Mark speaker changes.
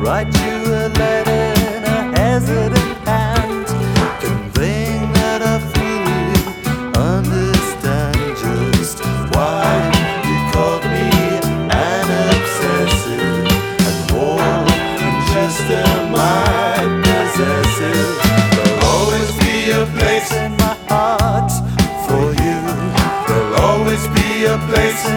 Speaker 1: write you a letter in a hesitant hand, conveying that I fully understand just why you called me an obsessive and more than just a mind possessive. There'll always be a place in my heart for you. There'll always be a place in